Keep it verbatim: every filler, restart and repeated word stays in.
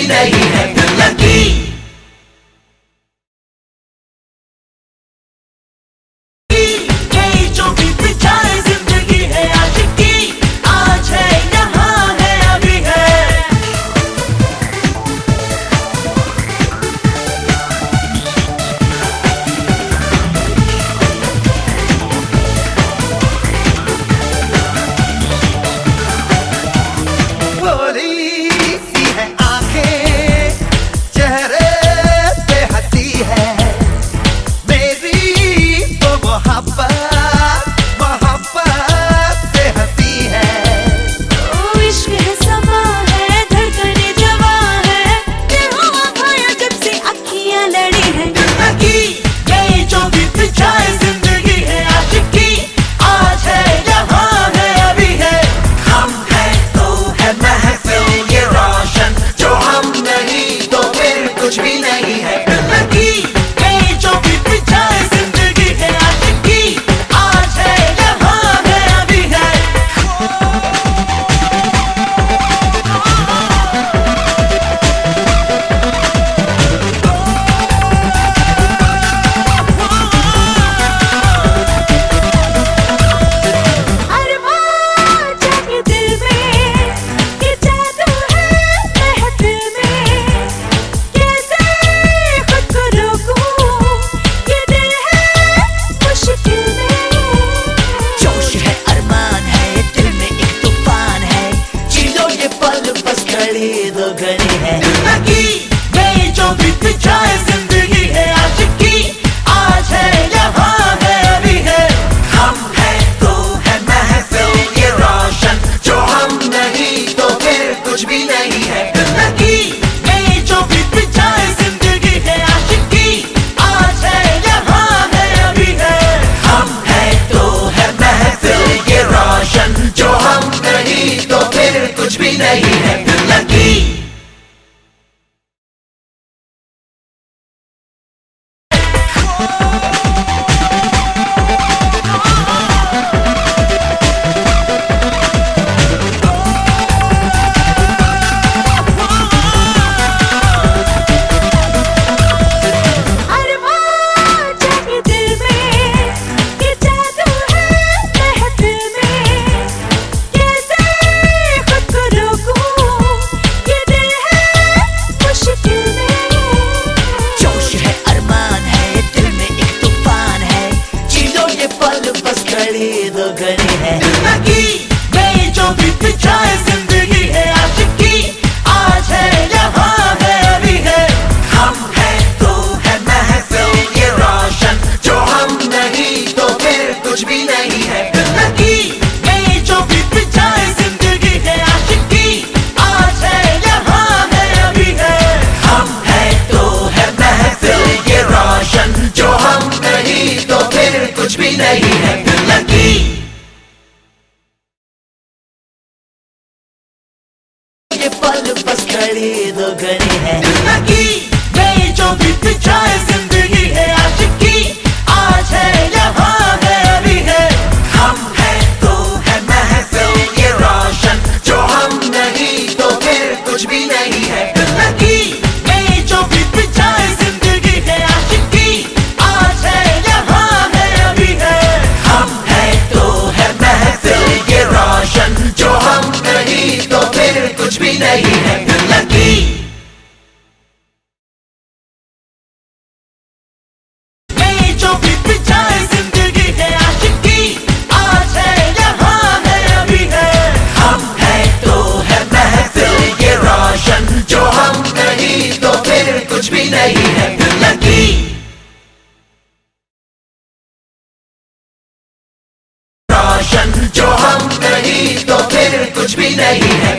भी नहीं है दिल लगी। कुछ भी नहीं है दिल लगी, ये जो बीत जाए जिंदगी है आशिकी, आज है यहाँ है अभी है। अरमान जागे दिल में, ये जादू है महफिल में, दो घड़ी है दिल लगी, ये जो बीत जाए जिंदगी है आशिकी, आज है यहाँ है अभी है। हम है तो है महफिल ये रोशन, जो हम नहीं तो फिर कुछ भी नहीं है दिल लगी, ये जो बीत जाए जिंदगी है आशिकी, आज है यहाँ है अभी है। हम है तो है महफिल ये रोशन, जो हम नहीं तो फिर कुछ भी नहीं है दिल लगी। दो घड़ी है दिल लगी, ये जो बीत जाए जिंदगी है आशिकी, आज है यहाँ है अभी है। हम है तो है महफिल ये रोशन, जो हम नहीं तो फिर कुछ भी नहीं है दिल लगी, ये जो बीत जाए जिंदगी है आशिकी, आज है यहाँ है अभी है। हम है तो है महफिल ये रोशन, जो हम नहीं तो फिर कुछ भी नहीं है दिल लगी। ये पल बस खड़ी दो घड़ी है दिल लगी, ये जो बीत जाए जिंदगी है आशिकी, आज है यहाँ है अभी है। हम है तो है महफिल ये रोशन, जो हम नहीं तो फिर कुछ भी नहीं है दिल लगी, ये जो बीत जाए जिंदगी है आशिकी, आज है यहाँ है अभी है। हम है तो है महफिल ये रोशन, जो हम नहीं तो फिर कुछ भी नहीं है दिल लगी। ये जो बीत जाए जिंदगी है आशिकी, आज है यहाँ है अभी है। हम है तो है महफिल ये रोशन, जो हम नहीं तो फिर कुछ भी नहीं है दिल लगी। रोशन, जो हम नहीं तो फिर कुछ भी नहीं है।